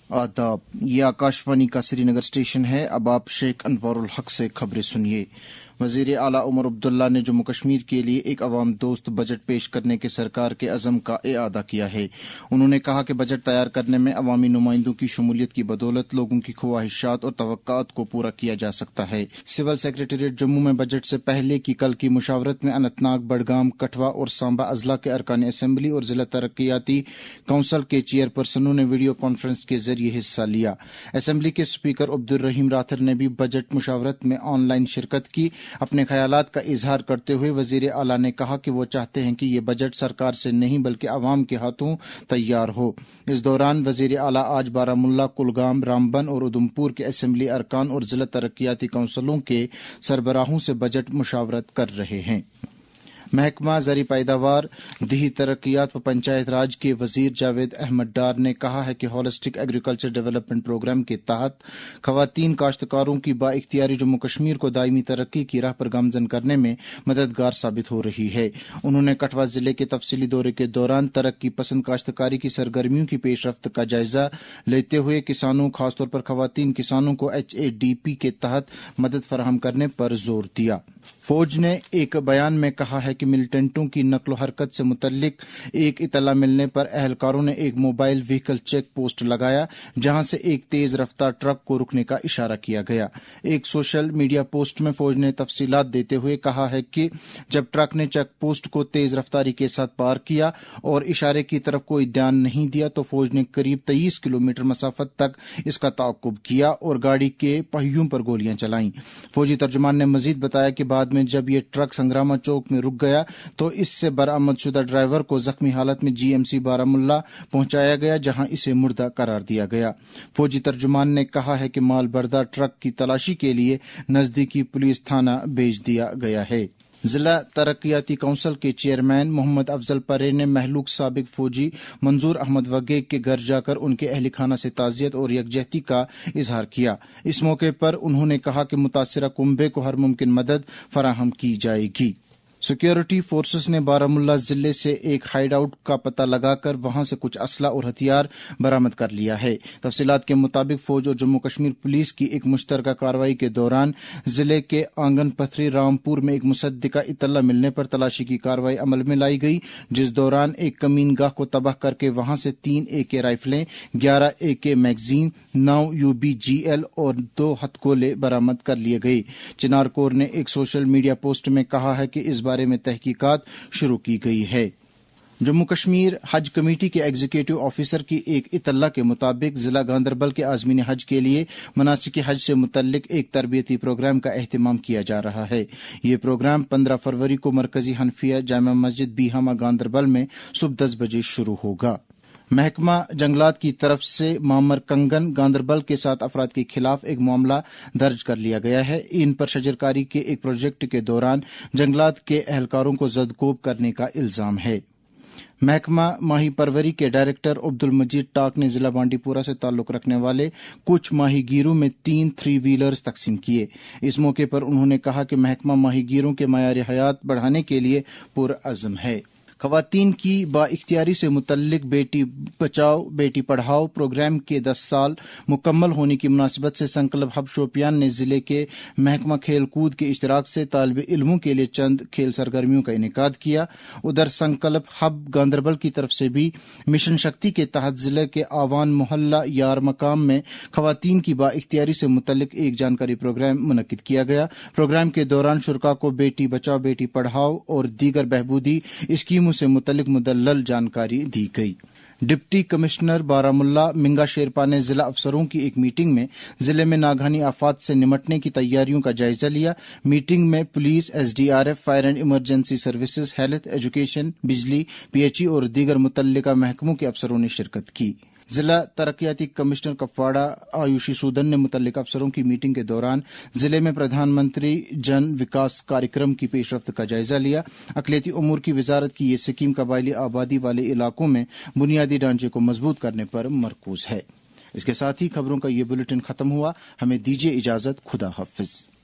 आदाब, ये आकाशवाणी का श्रीनगर स्टेशन है। अब आप शेख अनवारुल हक से खबरें सुनिए। वजीर आला उमर अब्दुल्ला ने जम्मू कश्मीर के लिए एक अवाम दोस्त बजट पेश करने के सरकार के अज़म का इआदा किया है। उन्होंने कहा कि बजट तैयार करने में अवामी नुमाइंदों की शमूलियत की बदौलत लोगों की ख्वाहिशात और तवक्कात को पूरा किया जा सकता है। सिविल सेक्रेटेरिएट जम्मू में बजट से पहले की कल की मुशावरत में अनंतनाग, बडगाम, कठुआ और सांबा अजला के अरकान असम्बली और जिला तरक्याती काउंसिल के चेयरपर्सनों ने वीडियो कॉन्फ्रेंस के जरिए हिस्सा लिया। असम्बली के स्पीकर अब्दुल रहीम राथर ने भी बजट मुशावरत में ऑनलाइन शिरकत की। अपने ख्यालात का इजहार करते हुए वजीर आला ने कहा कि वो चाहते हैं कि ये बजट सरकार से नहीं बल्कि अवाम के हाथों तैयार हो। इस दौरान वजीर आला आज बारामुल्ला, कुलगाम, रामबन और उधमपुर के असम्बली अरकान और जिला तरक्याती काउंसिलों के सरबराहों से बजट मुशावरत कर रहे हैं। महकमा ज़री पैदावार, देही तरक्यात व पंचायत राज के वजीर जावेद अहमद डार ने कहा है कि होलिस्टिक एग्रीकल्चर डेवलपमेंट प्रोग्राम के तहत खवातीन काश्तकारों की बाइख्तियारी जम्मू कश्मीर को दायमी तरक्की की राह पर गामजन करने में मददगार साबित हो रही है। उन्होंने कठुआ जिले के तफसीली दौरे के दौरान तरक्की पसंद काश्तकारी की सरगर्मियों की पेशरफ्त का जायजा लेते हुए किसानों, खासतौर पर खवातीन किसानों को HADP के तहत मदद फराहम करने पर जोर दिया। फौज ने एक बयान में कहा है कि मिलिटेंटों की नक्लो हरकत से मुतल्लिक एक इतला मिलने पर अहलकारों ने एक मोबाइल व्हीकल चेक पोस्ट लगाया, जहां से एक तेज रफ्तार ट्रक को रुकने का इशारा किया गया। एक सोशल मीडिया पोस्ट में फौज ने तफसीलात देते हुए कहा है कि जब ट्रक ने चेक पोस्ट को तेज रफ्तारी के साथ पार किया और इशारे की तरफ कोई ध्यान नहीं दिया तो फौज ने करीब 23 किलोमीटर मसाफत तक इसका ताक़ुब किया और गाड़ी के पहियों पर गोलियां चलाईं। फौजी तर्जुमान ने मजीद बताया कि बाद में जब ये ट्रक संग्रामा चौक में रुक गया तो इससे बरामदशुदा ड्राइवर को जख्मी हालत में GMC बारामुल्ला पहुंचाया गया, जहां इसे मुर्दा करार दिया गया। फौजी तर्जुमान ने कहा है कि माल बरदार ट्रक की तलाशी के लिए नजदीकी पुलिस थाना भेज दिया गया है। जिला तरक्याती काउंसिल के चेयरमैन मोहम्मद अफजल परे ने महलूक साबिक फौजी मंजूर अहमद वगेग के घर जाकर उनके अहल खाना से ताज़ियत और यकजहती का इजहार किया। इस मौके पर उन्होंने कहा कि मुतासिरा कुंबे को हर मुमकिन मदद फराहम की जाएगी। सिक्योरिटी फोर्सेस ने बारामुल्ला जिले से एक हाइड आउट का पता लगाकर वहां से कुछ असला और हथियार बरामद कर लिया है। तफसीलात के मुताबिक फौज और जम्मू कश्मीर पुलिस की एक मुश्तरका कार्रवाई के दौरान जिले के आंगन पथरी रामपुर में एक मुसद्दिका इतला मिलने पर तलाशी की कार्रवाई अमल में लाई गई, जिस दौरान एक कमीनगाह को तबाह करके वहां से 3 AK राइफलें, 11 AK मैगजीन, 9 UBGL और 2 हथगोले बरामद कर लिए गए। चिनार कोर ने एक सोशल मीडिया पोस्ट में कहा है कि इस बारे में तहकीकात शुरू की गई है। जम्मू कश्मीर हज कमेटी के एग्जीक्यूटिव ऑफिसर की एक इतला के मुताबिक जिला गांदरबल के आज़मीन हज के लिए मनासिक हज से मुतल्लिक एक तरबियती प्रोग्राम का एहतमाम किया जा रहा है। ये प्रोग्राम 15 फरवरी को मरकजी हनफिया जामा मस्जिद बीहामा गांदरबल में सुबह 10 बजे शुरू होगा। महकमा जंगलात की तरफ से मामर कंगन गांदरबल के 7 अफराद के खिलाफ एक मामला दर्ज कर लिया गया है। इन पर शजरकारी के एक प्रोजेक्ट के दौरान जंगलात के एहलकारों को जदकोब करने का इल्जाम है। महकमा माही परवरी के डायरेक्टर अब्दुल मजीद टाक ने जिला बांडीपुरा से ताल्लुक रखने वाले कुछ माहीगीरों में 3 3 व्हीलर्स तकसीम किए। इस मौके पर उन्होंने कहा कि महकमा माहीगीरों के मयार हयात बढ़ाने के लिए पुरअज़्म है। खवातीन की बाइख्तियारी से मुतल्लिक बेटी बचाओ बेटी पढ़ाओ प्रोग्राम के 10 साल मुकम्मल होने की मुनासिबत से संकल्प हब शोपियान ने जिले के महकमा खेल कूद के इश्तराक से तालिब इल्मों के लिए चंद खेल सरगर्मियों का इनेकाद किया। उधर संकल्प हब गांदरबल की तरफ से भी मिशन शक्ति के तहत जिले के आवान मोहल्ला यार मकाम में खवातीन की बाइख्तियारी से मुतल्लिक एक जानकारी प्रोग्राम मुनक्किद किया गया। प्रोग्राम के दौरान शुरका को बेटी बचाओ बेटी पढ़ाओ और दीगर बहबूदी स्कीमों से मुतल्लिक मुदल्लल जानकारी दी गई। डिप्टी कमिश्नर बारामुल्ला मिंगा शेरपा ने जिला अफसरों की एक मीटिंग में जिले में नागहानी आफात से निमटने की तैयारियों का जायजा लिया। मीटिंग में police, SDRF, fire and emergency services, health, education, बिजली, PHE और दीगर मुतल्लिका महकमों के अफसरों ने शिरकत की। जिला तरक्याती कमिश्नर कपवाड़ा आयुषी सूदन ने मुतल्लिका अफसरों की मीटिंग के दौरान जिले में प्रधानमंत्री जन विकास कार्यक्रम की पेशरफ्त का जायजा लिया। अक़लियती उमूर की वजारत की ये स्कीम कबायली आबादी वाले इलाकों में बुनियादी ढांचे को मजबूत करने पर मरकूज है। इसके साथ ही खबरों का ये बुलेटिन खत्म हुआ। हमें दीजिए इजाजत। खुदा हाफिज।